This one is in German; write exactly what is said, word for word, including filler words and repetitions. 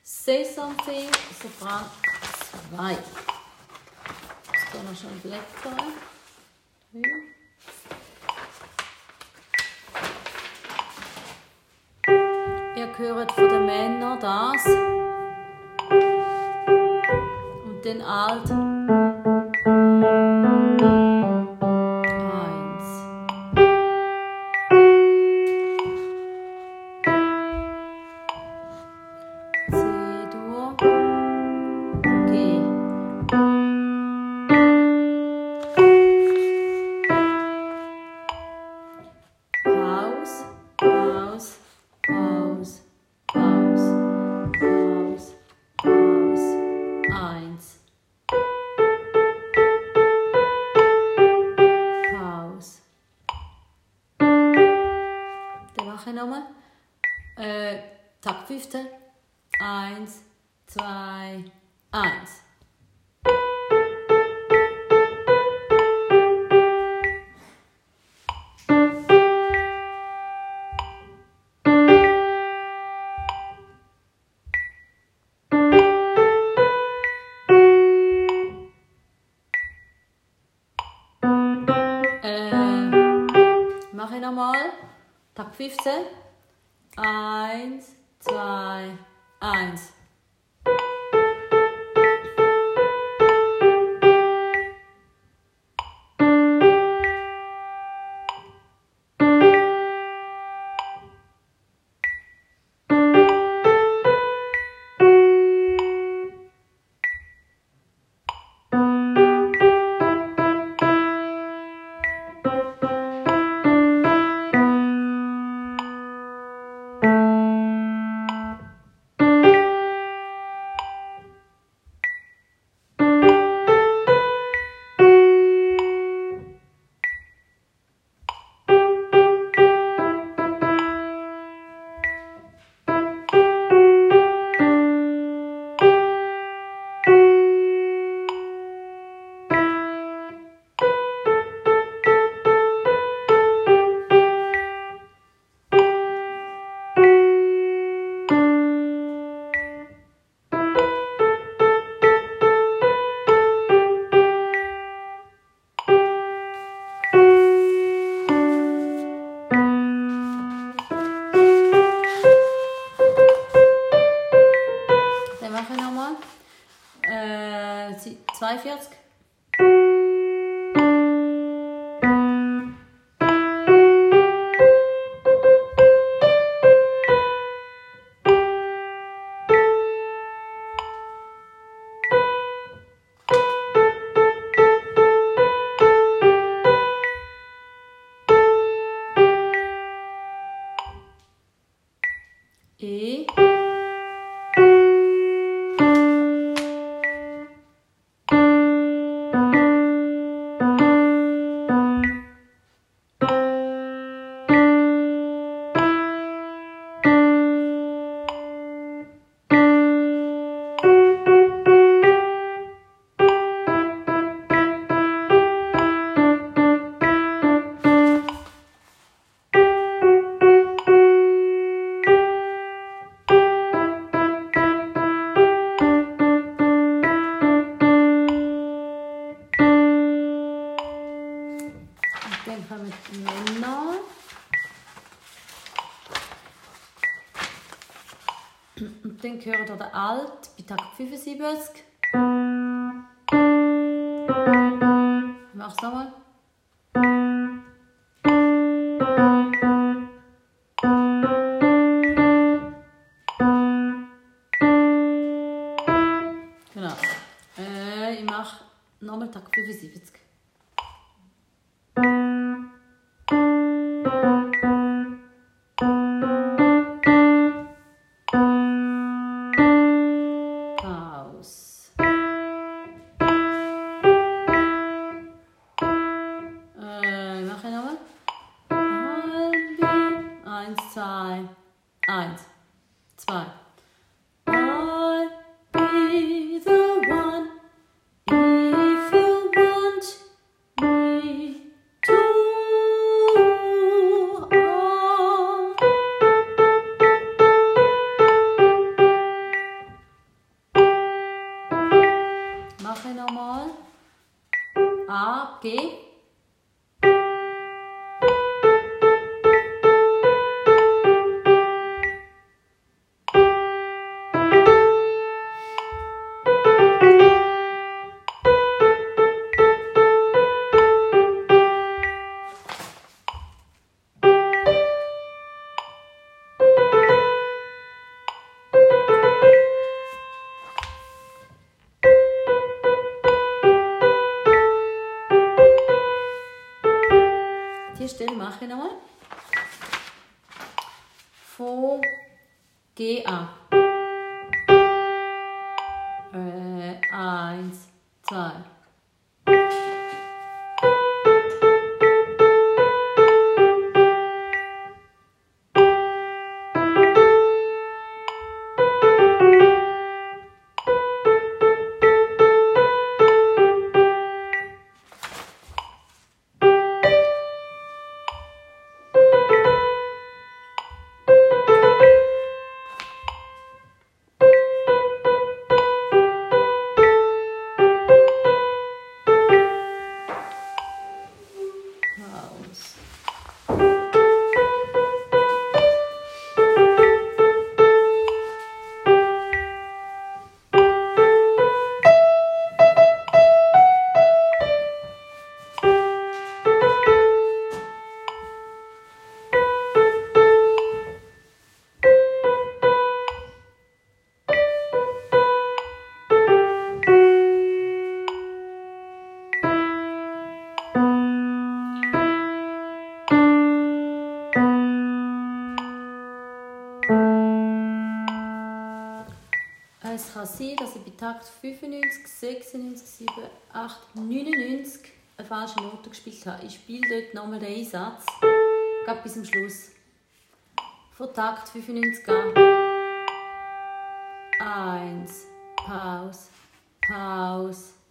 Say Something, Sopran zwei. Jetzt können wir schon blättern. Ihr hört von den Männern das und den Alt. Äh, Takt fünfzehn. Eins, zwei, eins. Äh, mache ich nochmal. Takt fünfzehn. Eins, zwei, eins. zweiundvierzig. E. Dann kommen die Männer. Und dann gehört ihr der Alt bei Takt fünfundsiebzig. Ich mache es nochmal. Genau. Äh, ich mache nochmal Takt fünfundsiebzig. Eins, zwei, eins, zwei. I'll be the one if you want mache ich nochmal. A, G. Die Stelle mache ich nochmal. Von G an. Äh, eins, zwei. Es kann sein, dass ich bei Takt fünfundneunzig, sechsundneunzig, sieben, acht, neunundneunzig eine falsche Note gespielt habe. Ich spiele dort nochmal den Einsatz, gerade bis zum Schluss. Von Takt fünfundneunzig an. eins, Pause, Pause.